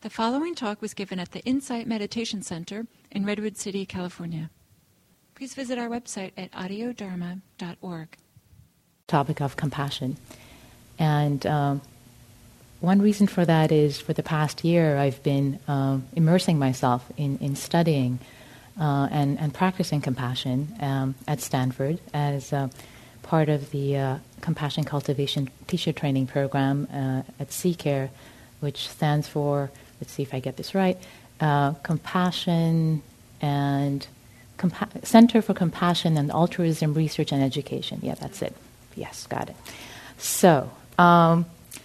The following talk was given at the Insight Meditation Center in Redwood City, California. Please visit our website at audiodharma.org. Topic of compassion. And one reason for that is for the past year I've been immersing myself in studying and practicing compassion at Stanford as part of the Compassion Cultivation Teacher Training Program at CCARE, which stands for, let's see if I get this right, Compassion and Center for Compassion and Altruism Research and Education. Yeah, that's it. Yes, got it. So I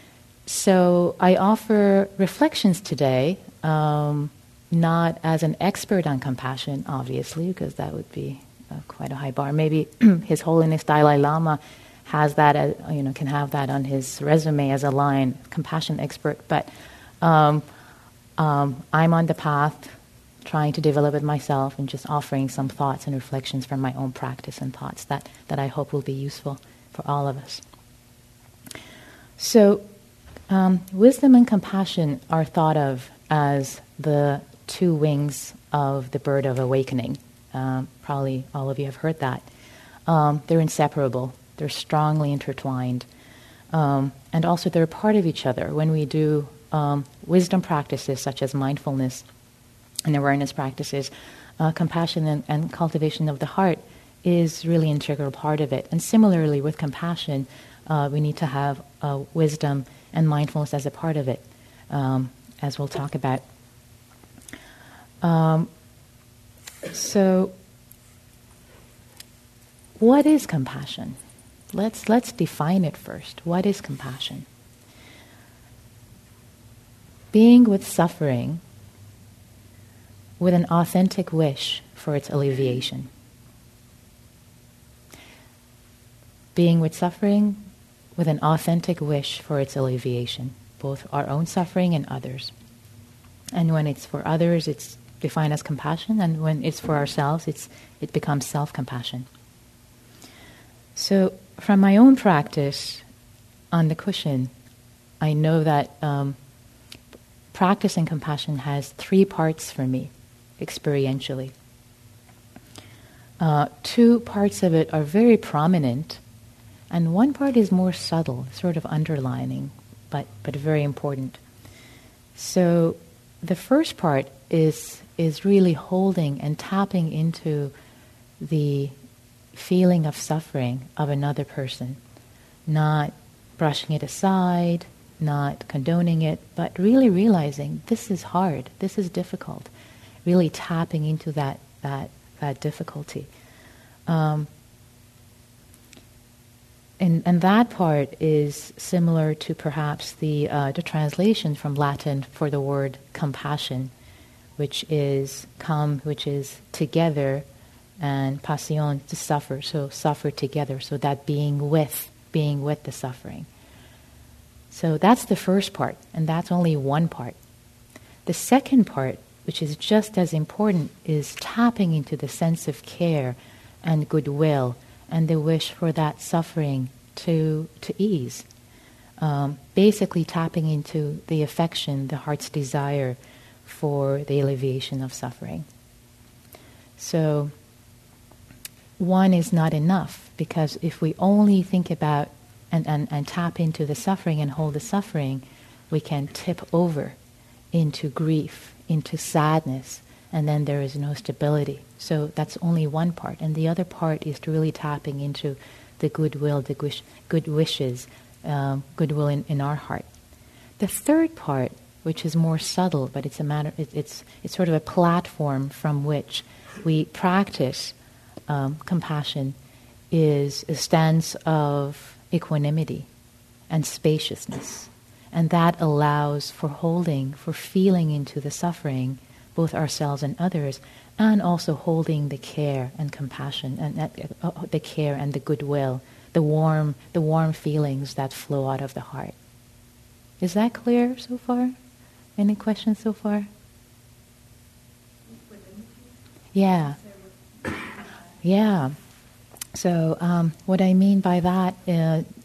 offer reflections today, not as an expert on compassion, obviously, because that would be quite a high bar. Maybe His Holiness Dalai Lama has that, can have that on his resume as a line, compassion expert. But I'm on the path, trying to develop it myself, and just offering some thoughts and reflections from my own practice and thoughts that I hope will be useful for all of us. So, wisdom and compassion are thought of as the two wings of the bird of awakening. Probably all of you have heard that. They're inseparable. They're strongly intertwined. And also they're a part of each other. When we do wisdom practices such as mindfulness and awareness practices, compassion and cultivation of the heart is really an integral part of it. And similarly with compassion, we need to have wisdom and mindfulness as a part of it, as we'll talk about. So, what is compassion? Let's define it first. What is compassion? Being with suffering with an authentic wish for its alleviation. Being with suffering with an authentic wish for its alleviation, both our own suffering and others. And when it's for others, it's defined as compassion, and when it's for ourselves, it becomes self-compassion. So, from my own practice on the cushion, I know that practicing compassion has three parts for me, experientially. Two parts of it are very prominent, and one part is more subtle, sort of underlining, but very important. So the first part is really holding and tapping into the feeling of suffering of another person, not brushing it aside, not condoning it, but really realizing this is hard, this is difficult, really tapping into that difficulty. And that part is similar to perhaps the translation from Latin for the word compassion, which is which is together, and passion, to suffer, so suffer together, so that being with the suffering. So that's the first part, and that's only one part. The second part, which is just as important, is tapping into the sense of care and goodwill and the wish for that suffering to ease. Basically tapping into the affection, the heart's desire for the alleviation of suffering. So one is not enough, because if we only think about and tap into the suffering and hold the suffering, we can tip over into grief, into sadness, and then there is no stability. So that's only one part. And the other part is to really tapping into the goodwill, the good wishes, goodwill in our heart. The third part, which is more subtle, but it's sort of a platform from which we practice compassion, is a stance of equanimity and spaciousness. And that allows for holding, for feeling into the suffering, both ourselves and others, and also holding the care and compassion, and the care and the goodwill, the warm feelings that flow out of the heart. Is that clear so far? Any questions so far? Yeah. Yeah. So what I mean by that,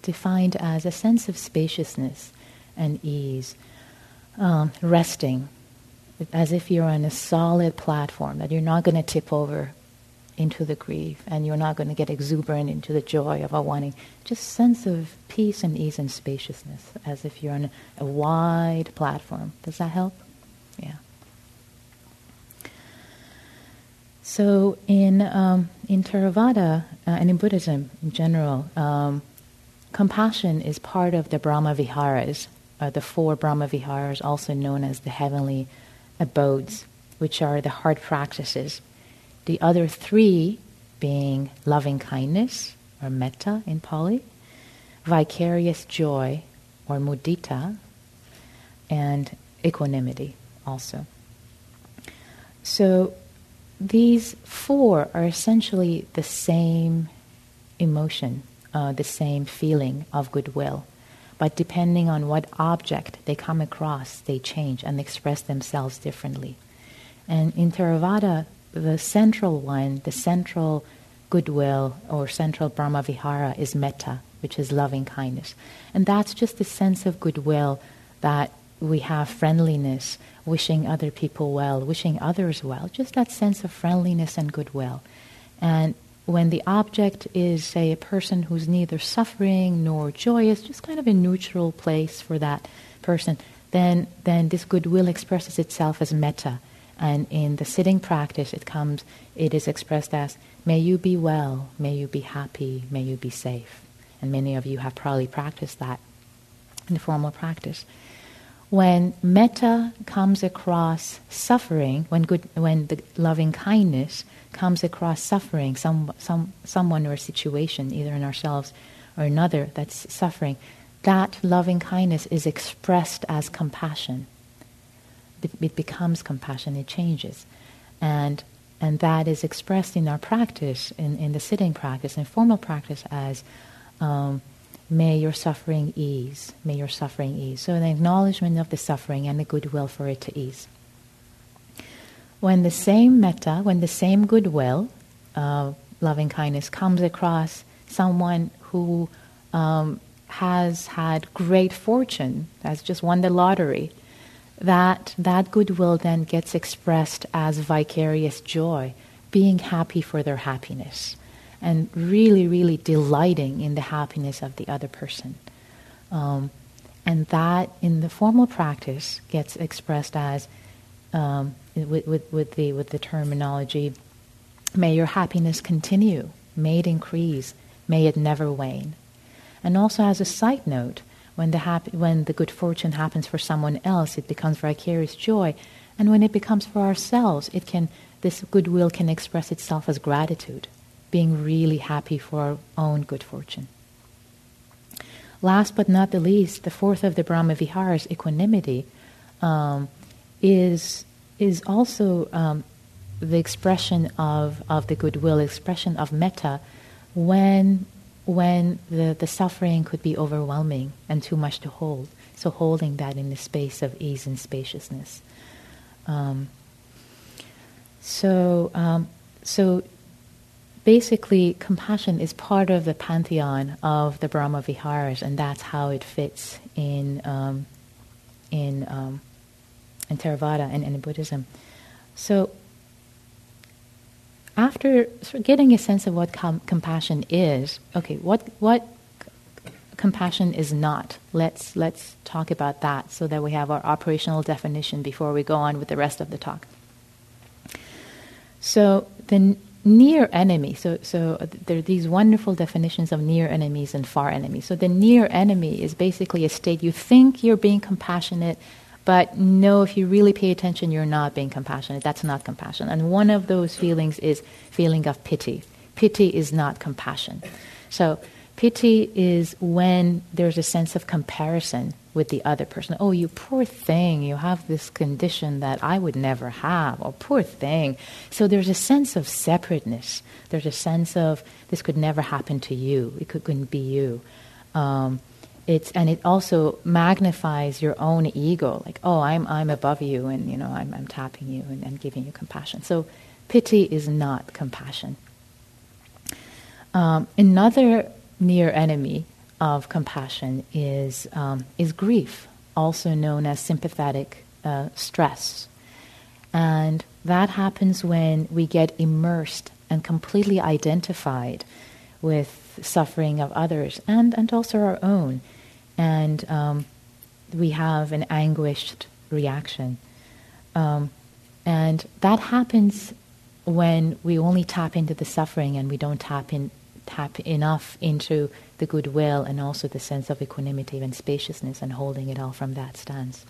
defined as a sense of spaciousness and ease, resting, as if you're on a solid platform, that you're not going to tip over into the grief, and you're not going to get exuberant into the joy of a wanting. Just sense of peace and ease and spaciousness, as if you're on a wide platform. Does that help? Yeah. So in Theravada and in Buddhism in general, compassion is part of the Brahma Viharas, the 4 Brahma Viharas, also known as the heavenly abodes, which are the heart practices. The other 3 being loving kindness, or metta in Pali, vicarious joy, or mudita, and equanimity also. So these 4 are essentially the same emotion, the same feeling of goodwill. But depending on what object they come across, they change and express themselves differently. And in Theravada, the central one, the central goodwill or central Brahma Vihara is metta, which is loving kindness. And that's just the sense of goodwill that we have friendliness, wishing other people well, wishing others well, just that sense of friendliness and goodwill. And when the object is, say, a person who's neither suffering nor joyous, just kind of a neutral place for that person, then this goodwill expresses itself as metta. And in the sitting practice, it is expressed as, may you be well, may you be happy, may you be safe. And many of you have probably practiced that in the formal practice. When metta comes across suffering, when the loving kindness comes across suffering, someone or a situation, either in ourselves or another that's suffering, that loving kindness is expressed as compassion. It becomes compassion, it changes. And that is expressed in our practice, in the sitting practice, in formal practice as may your suffering ease, may your suffering ease. So an acknowledgement of the suffering and the goodwill for it to ease. When the same metta, when the same goodwill, loving kindness, comes across someone who has had great fortune, has just won the lottery, that goodwill then gets expressed as vicarious joy, being happy for their happiness, and really, really delighting in the happiness of the other person. And that, in the formal practice, gets expressed as, with the terminology, may your happiness continue, may it increase, may it never wane. And also as a side note, when the good fortune happens for someone else, it becomes vicarious joy. And when it becomes for ourselves, this goodwill can express itself as gratitude, being really happy for our own good fortune. Last but not the least, the 4th of the Brahma Viharas, equanimity, is also the expression of the goodwill, expression of metta, when the suffering could be overwhelming and too much to hold. So holding that in the space of ease and spaciousness. So basically, compassion is part of the pantheon of the Brahma Viharas, and that's how it fits in Theravada and in Buddhism. So after sort of getting a sense of what compassion is, okay, what compassion is not? Let's talk about that so that we have our operational definition before we go on with the rest of the talk. So the near enemy, so there are these wonderful definitions of near enemies and far enemies. So the near enemy is basically a state you think you're being compassionate, but no, if you really pay attention, you're not being compassionate. That's not compassion. And one of those feelings is feeling of pity. Pity is not compassion. So pity is when there's a sense of comparison with the other person. Oh, you poor thing, you have this condition that I would never have. Oh, poor thing. So there's a sense of separateness. There's a sense of this could never happen to you. It couldn't be you. And it also magnifies your own ego, like, oh, I'm above you, and I'm tapping you and giving you compassion. So pity is not compassion. Another near enemy of compassion is grief, also known as sympathetic stress. And that happens when we get immersed and completely identified with suffering of others and also our own. And we have an anguished reaction. And that happens when we only tap into the suffering and we don't tap enough into the goodwill and also the sense of equanimity and spaciousness and holding it all from that stance.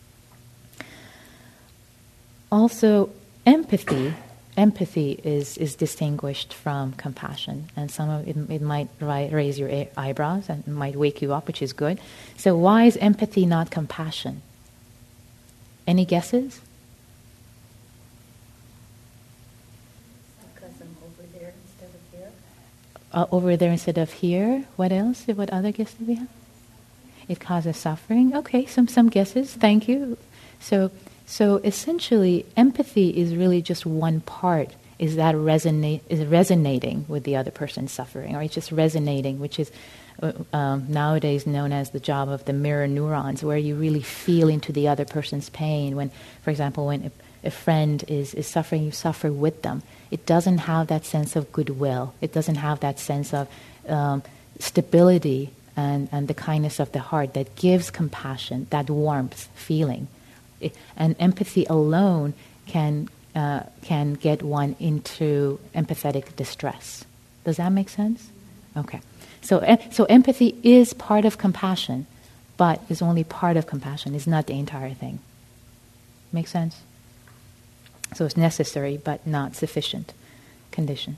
Also, empathy is distinguished from compassion, and some of it might raise your eyebrows and might wake you up, which is good. So why is empathy not compassion? Any guesses? Because I'm over there instead of here. Over there instead of here. What else? What other guess do we have? It causes suffering. Okay, some guesses. Thank you. So essentially, empathy is really just one part. Is resonating with the other person's suffering, or it's just resonating, which is nowadays known as the job of the mirror neurons, where you really feel into the other person's pain. When, for example, when a friend is suffering, you suffer with them. It doesn't have that sense of goodwill. It doesn't have that sense of stability and the kindness of the heart that gives compassion, that warmth feeling. And empathy alone can get one into empathetic distress. Does that make sense? Okay. So empathy is part of compassion, but is only part of compassion. It's not the entire thing. Make sense? So it's necessary, but not sufficient condition.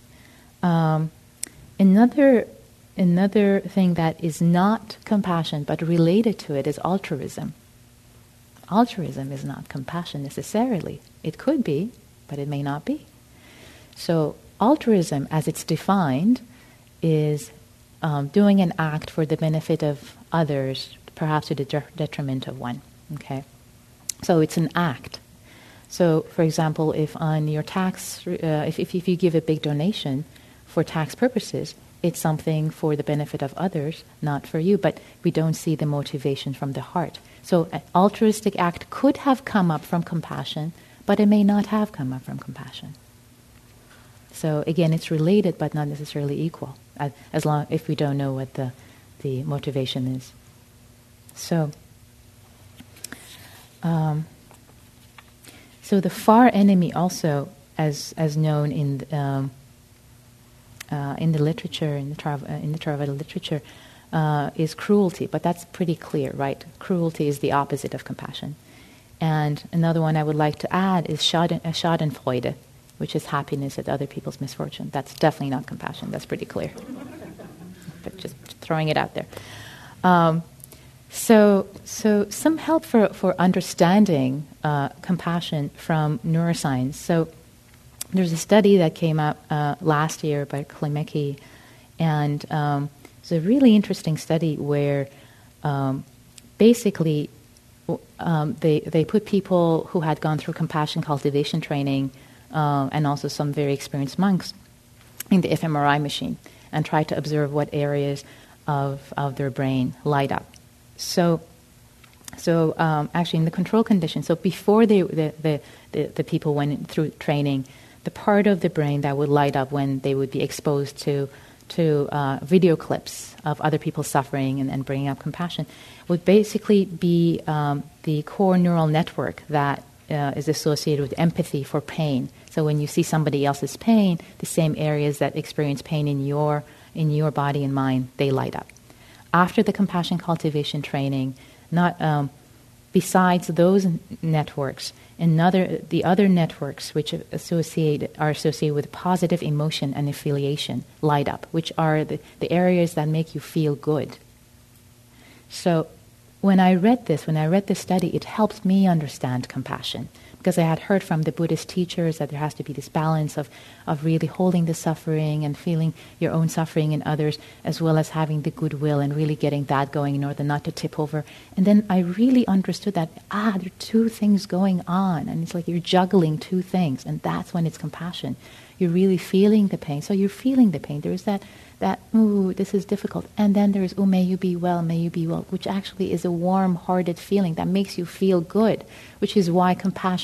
Another thing that is not compassion, but related to it, is altruism. Altruism is not compassion necessarily. It could be, but it may not be. So altruism, as it's defined, is doing an act for the benefit of others, perhaps to the detriment of one. Okay, so it's an act. So, for example, if on your tax, if you give a big donation for tax purposes, it's something for the benefit of others, not for you. But we don't see the motivation from the heart. So an altruistic act could have come up from compassion, but it may not have come up from compassion. So again, it's related, but not necessarily equal, as long if we don't know what the motivation is. So, so the far enemy also, as known in the literature, in the Theravada literature, is cruelty, but that's pretty clear, right? Cruelty is the opposite of compassion. And another one I would like to add is Schadenfreude, which is happiness at other people's misfortune. That's definitely not compassion. That's pretty clear. But just throwing it out there. So some help for understanding compassion from neuroscience. So there's a study that came out last year by Klimecki, and it's a really interesting study where basically they put people who had gone through compassion cultivation training and also some very experienced monks in the fMRI machine and tried to observe what areas of their brain light up. So actually in the control condition, so before the people went through training, the part of the brain that would light up when they would be exposed to video clips of other people suffering and bringing up compassion would basically be the core neural network that is associated with empathy for pain. So when you see somebody else's pain, the same areas that experience pain in your body and mind, they light up. After the compassion cultivation training, besides those networks, the other networks which are associated with positive emotion and affiliation light up, which are the areas that make you feel good. So when I read this study, it helped me understand compassion, because I had heard from the Buddhist teachers that there has to be this balance of really holding the suffering and feeling your own suffering in others, as well as having the goodwill and really getting that going in order not to tip over. And then I really understood that, there are two things going on, and it's like you're juggling two things, and that's when it's compassion. You're really feeling the pain. So you're feeling the pain. There's that, ooh, this is difficult. And then there's, oh, may you be well, which actually is a warm-hearted feeling that makes you feel good, which is why compassion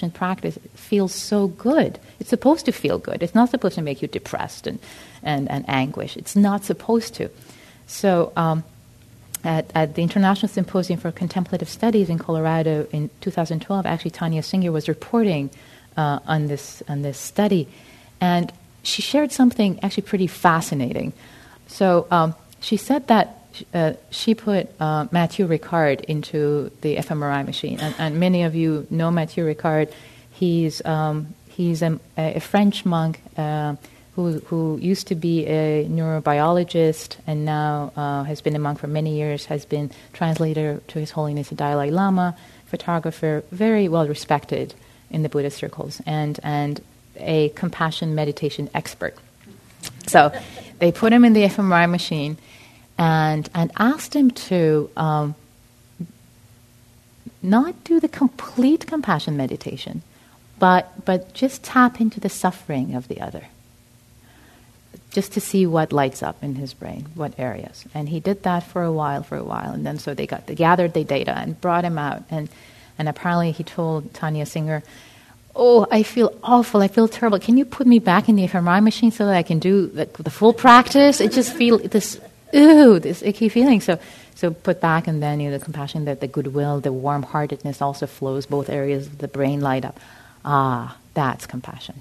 compassion practice feels so good. It's supposed to feel good. It's not supposed to make you depressed and anguish. It's not supposed to. So at the International Symposium for Contemplative Studies in Colorado in 2012, actually Tanya Singer was reporting on this study, and she shared something actually pretty fascinating. So she said that she put Mathieu Ricard into the fMRI machine, and many of you know Mathieu Ricard. He's a French monk who used to be a neurobiologist and now has been a monk for many years, has been translator to His Holiness the Dalai Lama, photographer, very well respected in the Buddhist circles, and a compassion meditation expert. So they put him in the fMRI machine and asked him to not do the complete compassion meditation, but just tap into the suffering of the other, just to see what lights up in his brain, what areas. And he did that for a while, and then so they gathered the data and brought him out, and apparently he told Tanya Singer, "Oh, I feel awful. I feel terrible. Can you put me back in the fMRI machine so that I can do the full practice? I just feel this icky feeling." So put back, and then the compassion, the goodwill, the warm-heartedness also flows. Both areas of the brain light up. Ah, that's compassion.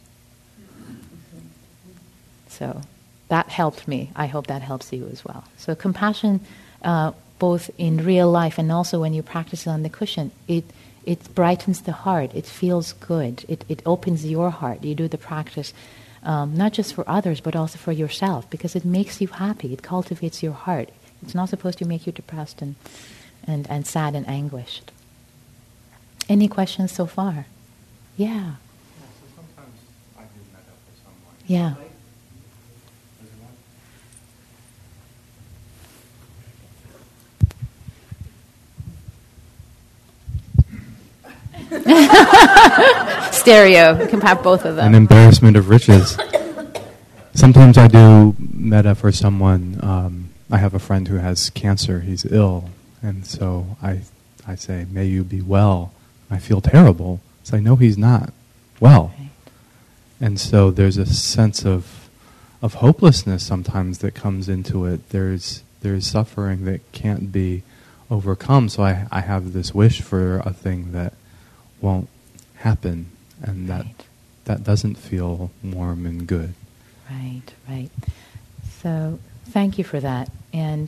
So that helped me. I hope that helps you as well. So compassion, both in real life and also when you practice it on the cushion, it brightens the heart. It feels good. It opens your heart. You do the practice not just for others, but also for yourself, because it makes you happy. It cultivates your heart. It's not supposed to make you depressed and sad and anguished. Any questions so far? Yeah. So sometimes I do metta for someone. Yeah. Stereo. You can have both of them. An embarrassment of riches. Sometimes I do metta for someone. I have a friend who has cancer. He's ill. And so I say, "May you be well." I feel terrible. So I know he's not well. Right. And so there's a sense of hopelessness sometimes that comes into it. There's suffering that can't be overcome. So I have this wish for a thing that won't happen, and that doesn't feel warm and good. Right. So thank you for that. And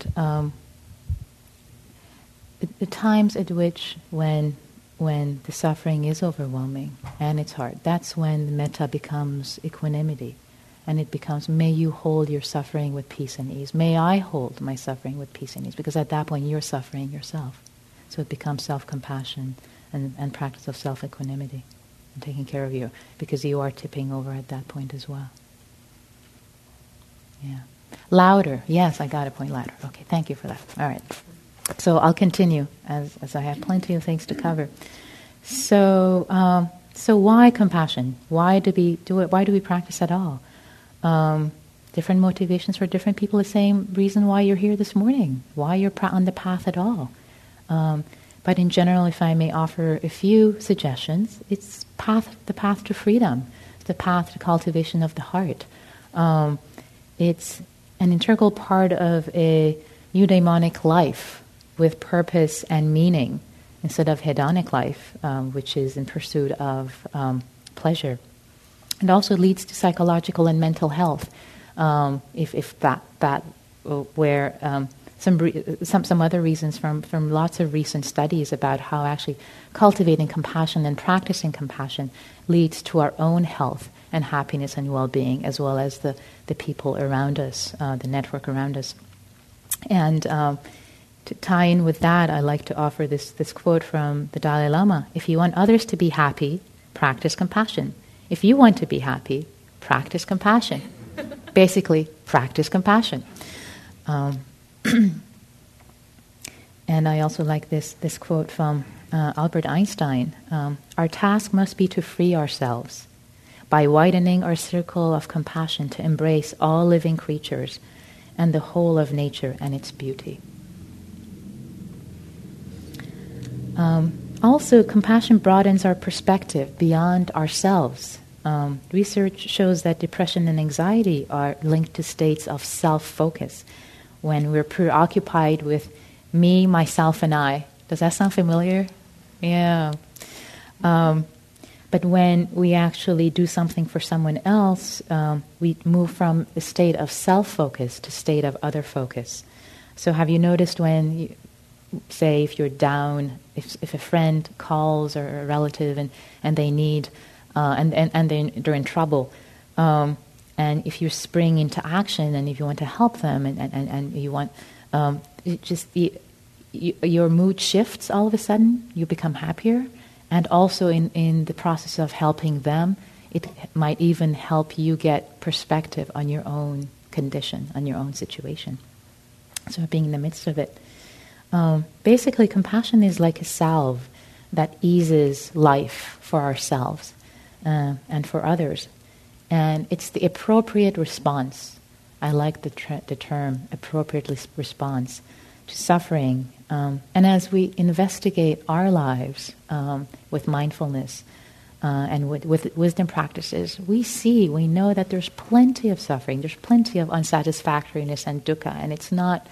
the times at which when the suffering is overwhelming and it's hard, that's when the metta becomes equanimity. And it becomes, may you hold your suffering with peace and ease. May I hold my suffering with peace and ease. Because at that point, you're suffering yourself. So it becomes self-compassion and practice of self-equanimity and taking care of you. Because you are tipping over at that point as well. Yeah. Louder. Yes, I got a point louder. Okay, thank you for that. All right. So I'll continue as I have plenty of things to cover. So why compassion? Why do we do it? Why do we practice at all? Different motivations for different people. The same reason why you're here this morning. Why you're on the path at all. But in general, if I may offer a few suggestions, it's the path to freedom, the path to cultivation of the heart. It's an integral part of a eudaimonic life with purpose and meaning instead of hedonic life, which is in pursuit of pleasure. It also leads to psychological and mental health, if that where some other reasons from lots of recent studies about how actually cultivating compassion and practicing compassion leads to our own health and happiness and well-being, as well as the people around us, the network around us. And to tie in with that, I like to offer this quote from the Dalai Lama: "If you want others to be happy, practice compassion. If you want to be happy, practice compassion." Basically, practice compassion. And I also like this quote from Albert Einstein: "Our task must be to free ourselves by widening our circle of compassion to embrace all living creatures and the whole of nature and its beauty." Also, compassion broadens our perspective beyond ourselves. Research shows that depression and anxiety are linked to states of self-focus. When we're preoccupied with me, myself, and I. Does that sound familiar? Yeah. But when we actually do something for someone else, we move from a state of self-focus to a state of other focus. So have you noticed when, say, if you're down, if a friend calls or a relative and they need, and they're in trouble, and if you spring into action and if you want to help them and you want, your mood shifts all of a sudden, you become happier. And also in the process of helping them, it might even help you get perspective on your own condition, on your own situation. So being in the midst of it. Basically, compassion is like a salve that eases life for ourselves and for others. And it's the appropriate response. I like the term, appropriate response to suffering. And as we investigate our lives with mindfulness and with wisdom practices, we know that there's plenty of suffering, there's plenty of unsatisfactoriness and dukkha, and it's not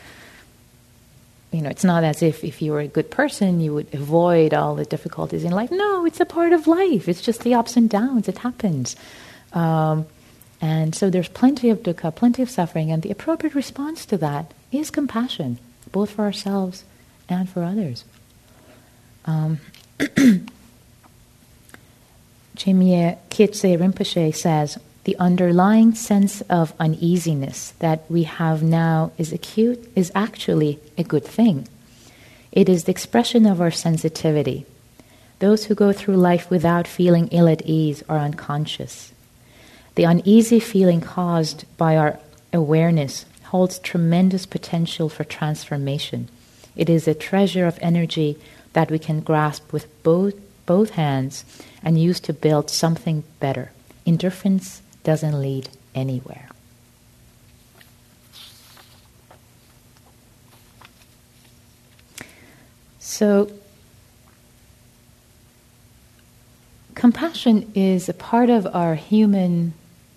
as if you were a good person, you would avoid all the difficulties in life. No, it's a part of life. It's just the ups and downs. It happens. And so there's plenty of dukkha, plenty of suffering, and the appropriate response to that is compassion, both for ourselves and for others. Chemye Kyetse Rinpoche says, the underlying sense of uneasiness that we have now is actually a good thing. It is the expression of our sensitivity. Those who go through life without feeling ill at ease are unconscious. The uneasy feeling caused by our awareness holds tremendous potential for transformation. It is a treasure of energy that we can grasp with both hands and use to build something better. Indifference doesn't lead anywhere. So, compassion is a part of our human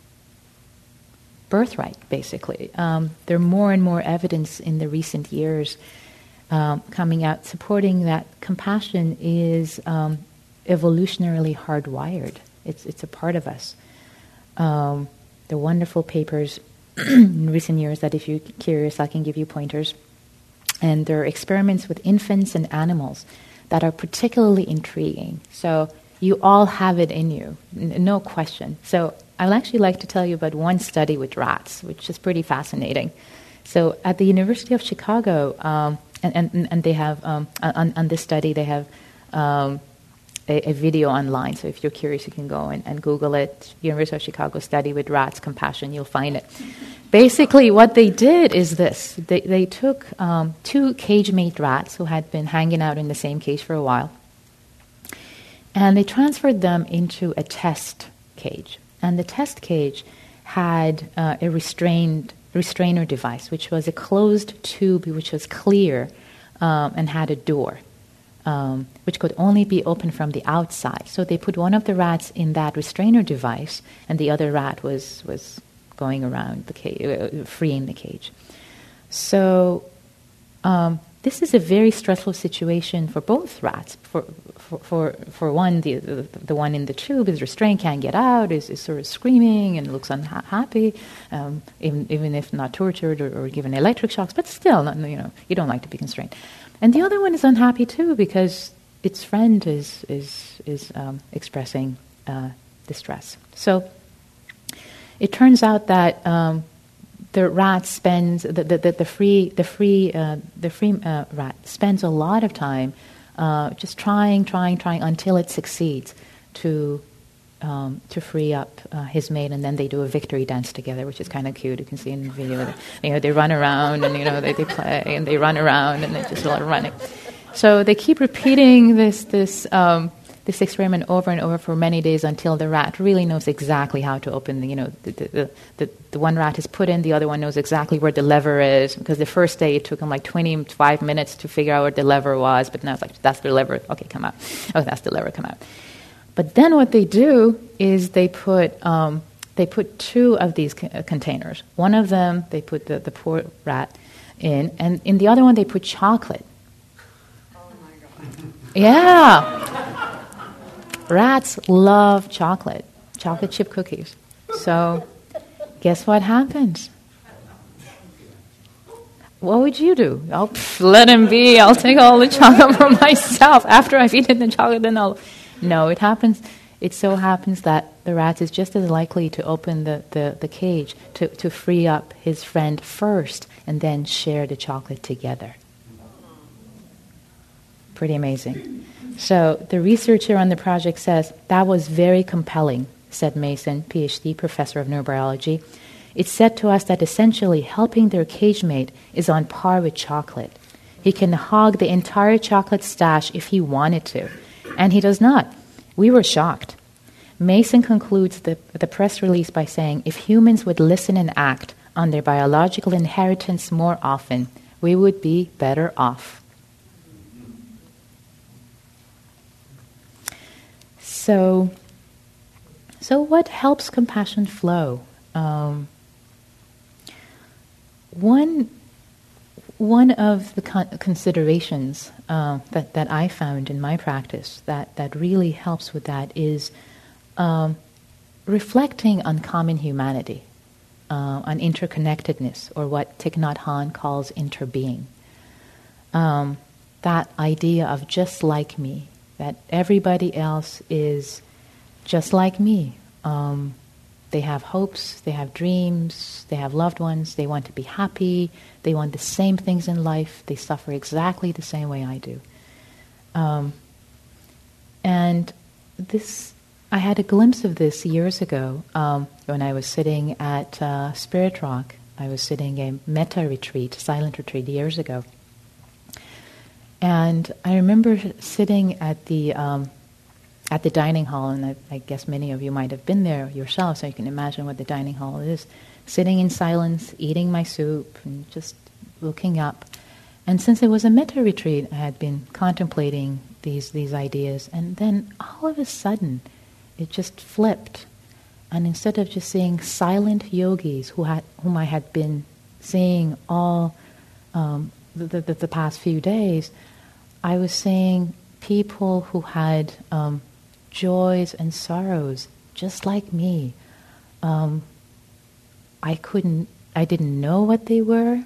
birthright, basically. There are more and more evidence in the recent years coming out supporting that compassion is evolutionarily hardwired. It's a part of us. There are wonderful papers in recent years that if you're curious, I can give you pointers. And there are experiments with infants and animals that are particularly intriguing. So you all have it in you, no question. So I'd actually like to tell you about one study with rats, which is pretty fascinating. So at the University of Chicago, and they have, on this study, they have a video online. So if you're curious, you can go and Google it. University of Chicago study with rats, compassion, you'll find it. Basically, what they did is this. They took two cage-mate rats who had been hanging out in the same cage for a while, and they transferred them into a test cage. And the test cage had a restrainer device, which was a closed tube which was clear and had a door, which could only be opened from the outside. So they put one of the rats in that restrainer device, and the other rat was going around the cage, freeing the cage. So this is a very stressful situation for both rats. For one, the one in the tube is restrained, can't get out, is sort of screaming and looks unhappy, even if not tortured or given electric shocks, but still, you don't like to be constrained. And the other one is unhappy too because its friend is expressing distress. So it turns out that the rat spends the free rat spends a lot of time just trying until it succeeds to free up his mate, and then they do a victory dance together, which is kind of cute. You can see in the video. They run around and they play and they run around and they just a lot of running. So they keep repeating this this experiment over and over for many days until the rat really knows exactly how to open the one rat is put in, the other one knows exactly where the lever is, because the first day it took him like 25 minutes to figure out where the lever was, but now it's like, that's the lever, okay, come out. Oh, that's the lever, come out. But then what they do is they put two of these containers. One of them, they put the poor rat in, and in the other one they put chocolate. Oh my God. Yeah. Rats love chocolate chip cookies. So guess what happens? What would you do? Oh, let him be. I'll take all the chocolate for myself. After I've eaten the chocolate, then I'll... No, it happens. It so happens that the rat is just as likely to open the cage to free up his friend first and then share the chocolate together. Pretty amazing. So the researcher on the project says, that was very compelling, said Mason, PhD, professor of neurobiology. It said to us that essentially helping their cage mate is on par with chocolate. He can hog the entire chocolate stash if he wanted to, and he does not. We were shocked. Mason concludes the press release by saying, if humans would listen and act on their biological inheritance more often, we would be better off. So what helps compassion flow? One of the considerations that I found in my practice that really helps with that is reflecting on common humanity, on interconnectedness, or what Thich Nhat Hanh calls interbeing. That idea of just like me, that everybody else is just like me. They have hopes, they have dreams, they have loved ones, they want to be happy, they want the same things in life, they suffer exactly the same way I do. And this, I had a glimpse of this years ago when I was sitting at Spirit Rock. I was sitting a metta retreat, silent retreat, years ago. And I remember sitting at the dining hall, and I guess many of you might have been there yourself, so you can imagine what the dining hall is. Sitting in silence, eating my soup, and just looking up. And since it was a metta retreat, I had been contemplating these ideas, and then all of a sudden, it just flipped. And instead of just seeing silent yogis whom I had been seeing all the past few days, I was seeing people who had joys and sorrows just like me. I didn't know what they were,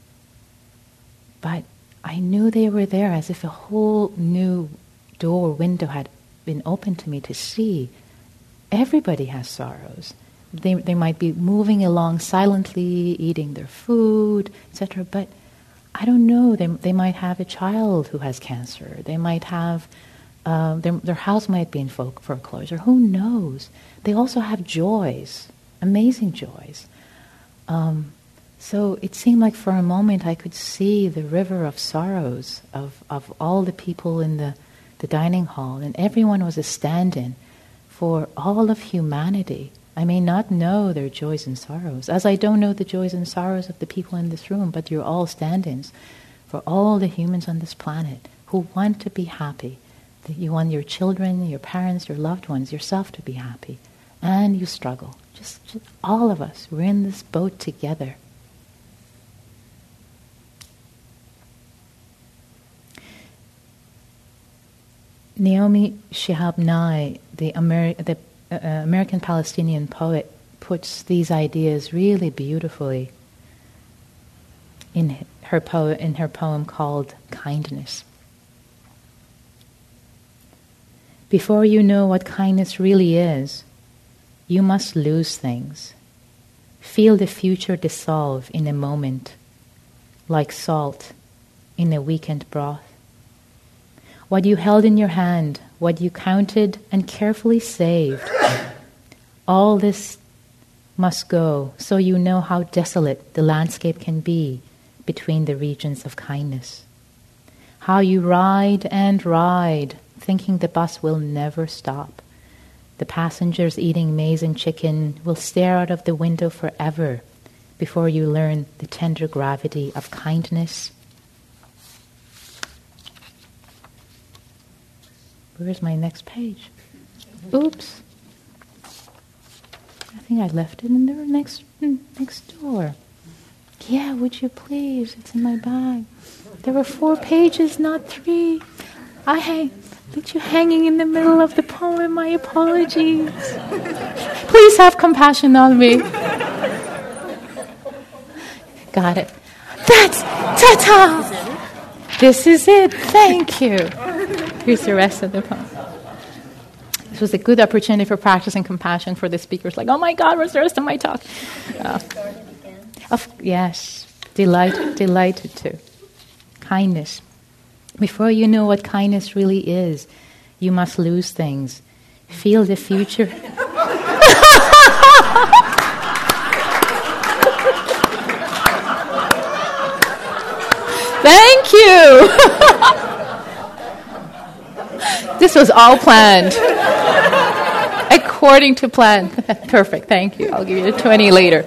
but I knew they were there, as if a whole new window had been opened to me to see. Everybody has sorrows. They might be moving along silently, eating their food, etc., but I don't know, they might have a child who has cancer. They might have, their house might be in foreclosure. Who knows? They also have joys, amazing joys. So it seemed like for a moment I could see the river of sorrows of all the people in the dining hall, and everyone was a stand-in for all of humanity. I may not know their joys and sorrows, as I don't know the joys and sorrows of the people in this room, but you're all stand-ins for all the humans on this planet who want to be happy. You want your children, your parents, your loved ones, yourself to be happy. And you struggle. Just all of us, we're in this boat together. Naomi Shihab Nye, the American-Palestinian poet, puts these ideas really beautifully in her poem called Kindness. Before you know what kindness really is, you must lose things. Feel the future dissolve in a moment, like salt in a weakened broth. What you held in your hand, what you counted and carefully saved, all this must go, so you know how desolate the landscape can be between the regions of kindness. How you ride and ride thinking the bus will never stop. The passengers eating maize and chicken will stare out of the window forever before you learn the tender gravity of kindness. Where's my next page? Oops. I think I left it in there next door. Yeah, would you please? It's in my bag. There were 4 pages, not 3. Looked you hanging in the middle of the poem. My apologies. Please have compassion on me. Got it. That's ta-ta! This is it. Thank you. Here's the rest of the poem. This was a good opportunity for practicing compassion for the speakers. Like, oh my God, where's the rest of my talk? Yes, delighted to. Kindness. Before you know what kindness really is, you must lose things. Feel the future. Thank you. This was all planned. According to plan. Perfect, thank you. I'll give you the 20 later.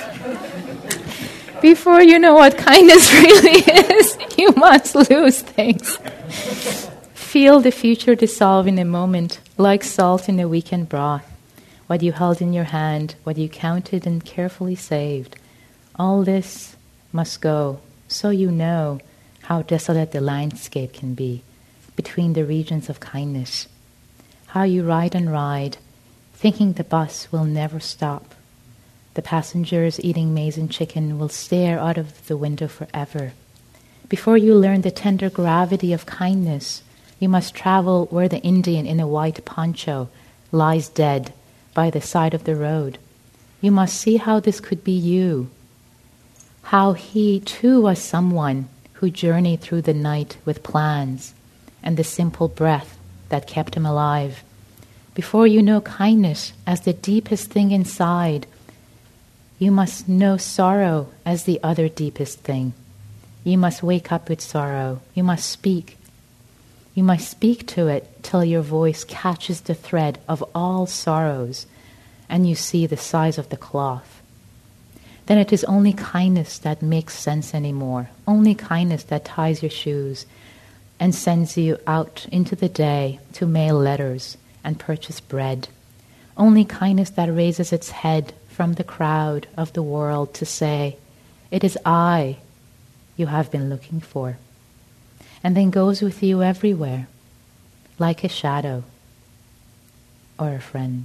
Before you know what kindness really is, you must lose things. Feel the future dissolve in a moment, like salt in a weekend broth. What you held in your hand, what you counted and carefully saved. All this must go, so you know how desolate the landscape can be between the regions of kindness. How you ride and ride, thinking the bus will never stop. The passengers eating maize and chicken will stare out of the window forever. Before you learn the tender gravity of kindness, you must travel where the Indian in a white poncho lies dead by the side of the road. You must see how this could be you. How he too was someone who journeyed through the night with plans and the simple breath that kept him alive. Before you know kindness as the deepest thing inside, you must know sorrow as the other deepest thing. You must wake up with sorrow. You must speak. You must speak to it till your voice catches the thread of all sorrows and you see the size of the cloth. Then it is only kindness that makes sense anymore. Only kindness that ties your shoes and sends you out into the day to mail letters and purchase bread. Only kindness that raises its head from the crowd of the world to say, it is I you have been looking for, and then goes with you everywhere, like a shadow or a friend.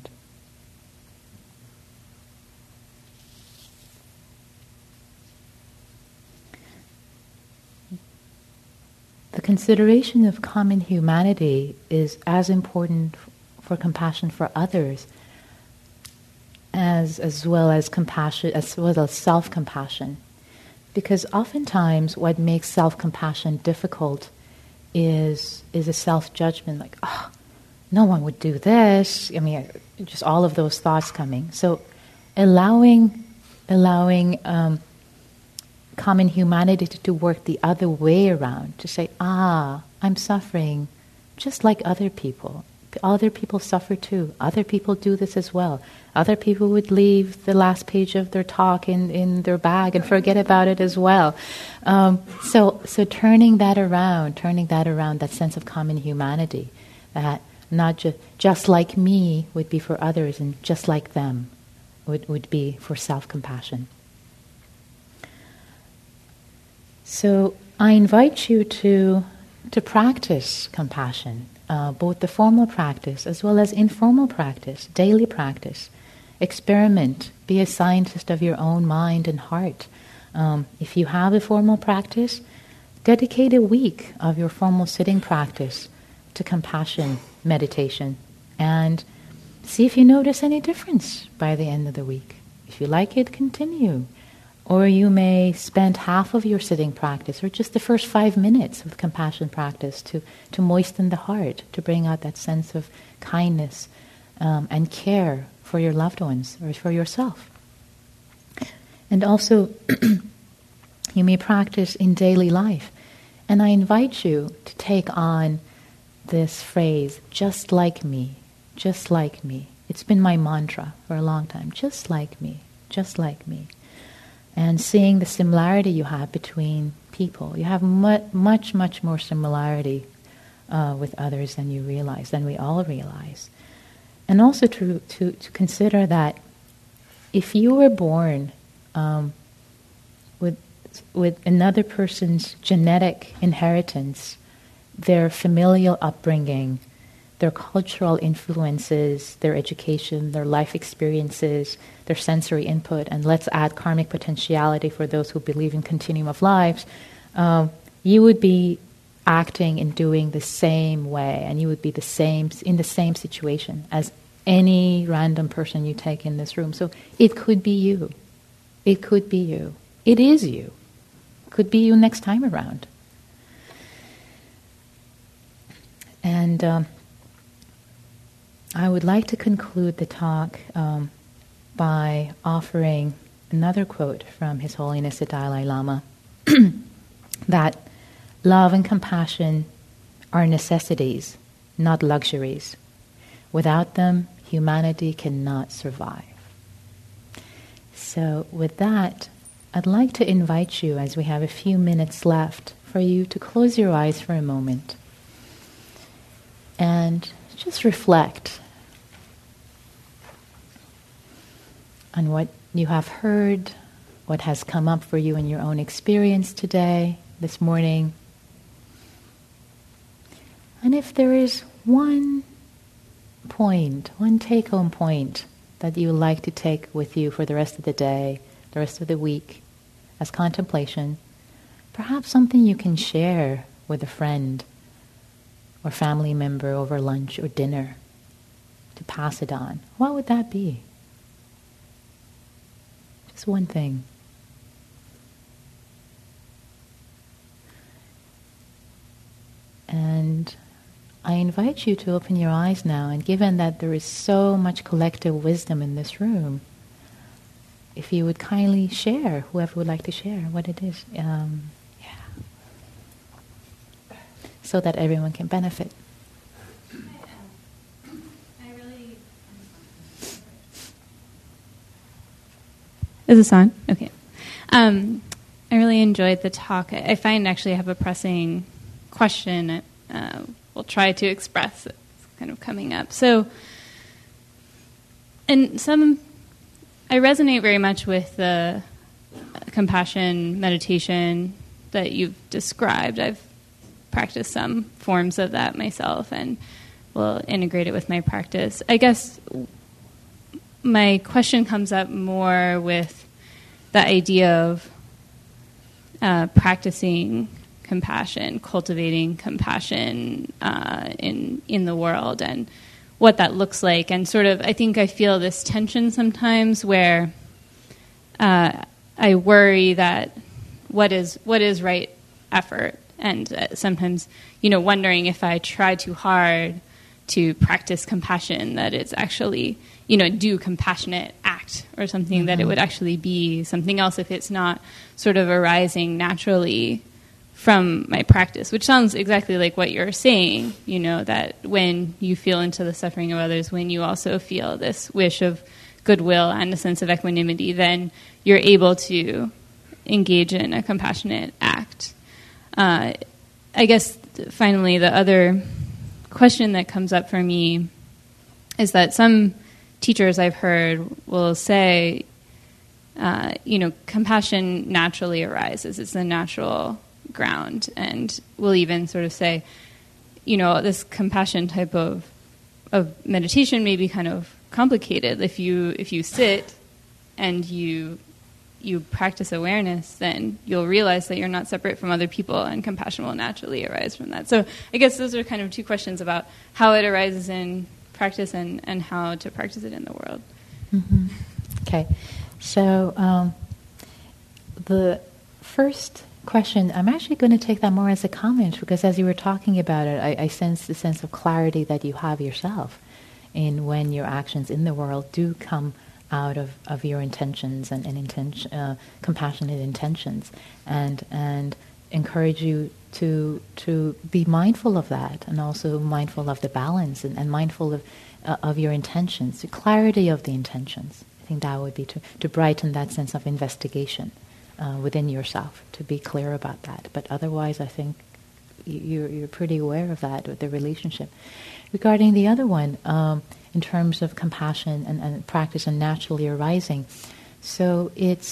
The consideration of common humanity is as important for compassion for others as well as compassion, as well as self-compassion. Because oftentimes what makes self-compassion difficult is a self-judgment, like, oh, no one would do this. I mean, just all of those thoughts coming. So allowing common humanity to work the other way around, to say, I'm suffering just like other people. Other people suffer too. Other people do this as well. Other people would leave the last page of their talk in their bag and forget about it as well. So turning that around, that sense of common humanity, that not just like me would be for others and just like them would be for self-compassion. So I invite you to practice compassion. Both the formal practice as well as informal practice, daily practice. Experiment. Be a scientist of your own mind and heart. If you have a formal practice, dedicate a week of your formal sitting practice to compassion meditation and see if you notice any difference by the end of the week. If you like it, continue. Or you may spend half of your sitting practice or just the first 5 minutes of compassion practice to moisten the heart, to bring out that sense of kindness and care for your loved ones or for yourself. And also, you may practice in daily life. And I invite you to take on this phrase, just like me, just like me. It's been my mantra for a long time, just like me, just like me. And seeing the similarity you have between people. You have much, much more similarity with others than you realize, than we all realize. And also to consider that if you were born with another person's genetic inheritance, their familial upbringing, their cultural influences, their education, their life experiences, their sensory input, and let's add karmic potentiality for those who believe in continuum of lives, you would be acting and doing the same way, and you would be in the same situation as any random person you take in this room. So it could be you. It could be you. It is you. It could be you next time around. And I would like to conclude the talk by offering another quote from His Holiness the Dalai Lama, that love and compassion are necessities, not luxuries. Without them, humanity cannot survive. So with that, I'd like to invite you, as we have a few minutes left, for you to close your eyes for a moment and just reflect on what you have heard, what has come up for you in your own experience today, this morning. And if there is one point, one take-home point that you would like to take with you for the rest of the day, the rest of the week, as contemplation, perhaps something you can share with a friend or family member over lunch or dinner to pass it on, what would that be? Just one thing. And I invite you to open your eyes now, and given that there is so much collective wisdom in this room, if you would kindly share, whoever would like to share, what it is, so that everyone can benefit. Is this on? Okay. I really enjoyed the talk. I find actually I have a pressing question we'll try to express. It's kind of coming up. So, I resonate very much with the compassion meditation that you've described. I've practiced some forms of that myself and will integrate it with my practice. I guess my question comes up more with the idea of practicing compassion, cultivating compassion in the world, and what that looks like. And sort of, I think I feel this tension sometimes where I worry that what is right effort, and sometimes, wondering if I try too hard to practice compassion, that it's actually, do compassionate act or something, mm-hmm. that it would actually be something else if it's not sort of arising naturally from my practice, which sounds exactly like what you're saying, that when you feel into the suffering of others, when you also feel this wish of goodwill and a sense of equanimity, then you're able to engage in a compassionate act. I guess, finally, the other question that comes up for me is that some teachers I've heard will say, compassion naturally arises. It's a natural ground, and will even sort of say, this compassion type of meditation may be kind of complicated. If you sit and you practice awareness, then you'll realize that you're not separate from other people, and compassion will naturally arise from that. So I guess those are kind of two questions about how it arises in practice and how to practice it in the world. Mm-hmm. Okay. So the first question, I'm actually going to take that more as a comment, because as you were talking about it, I sense the sense of clarity that you have yourself in when your actions in the world do come out of your intentions and compassionate intentions. And encourage you to be mindful of that, and also mindful of the balance, and mindful of your intentions, the clarity of the intentions. I think that would be to brighten that sense of investigation within yourself, to be clear about that. But otherwise, I think you're pretty aware of that, with the relationship. Regarding the other one, in terms of compassion and practice and naturally arising, so it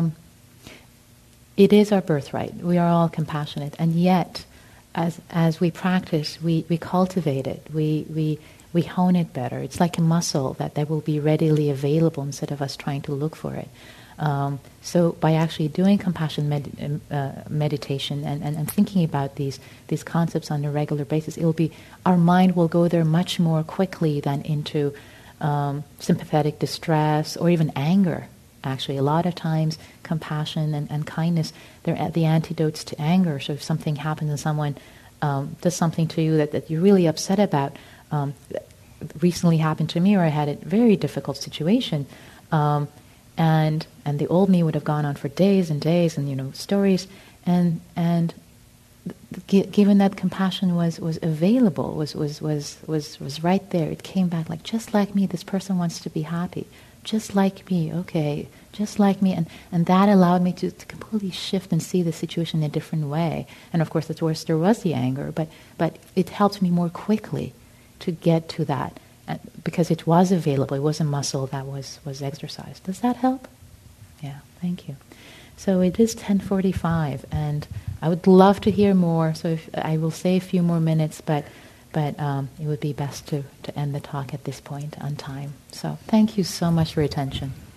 is our birthright. We are all compassionate, and yet, as we practice, we cultivate it. We hone it better. It's like a muscle that will be readily available instead of us trying to look for it. So by actually doing compassion meditation and thinking about these concepts on a regular basis, our mind will go there much more quickly than into sympathetic distress or even anger. Actually, a lot of times, compassion and kindness, they're the antidotes to anger. So if something happens and someone does something to you that you're really upset about, recently happened to me, where I had a very difficult situation, and the old me would have gone on for days and days, and stories, and given that compassion was available, was right there. It came back like, just like me, this person wants to be happy. Just like me, okay, just like me. And that allowed me to completely shift and see the situation in a different way. And of course, there was the anger, but it helped me more quickly to get to that, because it was available. It was a muscle that was exercised. Does that help? Yeah, thank you. So it is 10:45, and I would love to hear more. So I will say a few more minutes, but it would be best to end the talk at this point on time. So thank you so much for your attention.